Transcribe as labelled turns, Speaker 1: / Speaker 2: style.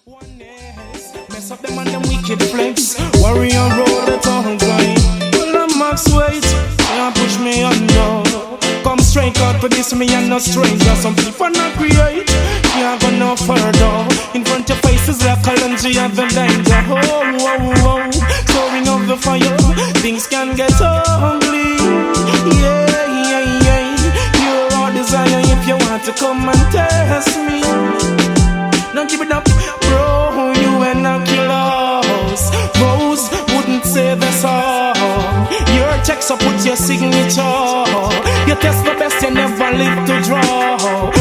Speaker 1: One is mess up them and them wicked flex. Warrior roll the tongue line. Well, I'm max weight. Can't push me under. Come straight out to this, me and no stranger. Some people not create. Can't go no further. In front of faces like Kalanji and the danger. Oh, oh, oh. Soaring of the fire. Things can get ugly. Yeah, yeah, yeah. You're all desire if you want to come and test me. Don't give it up, bro, you ain't no killers. Rose wouldn't say the song. Your text, so put your signature. You test the best, you never live to draw.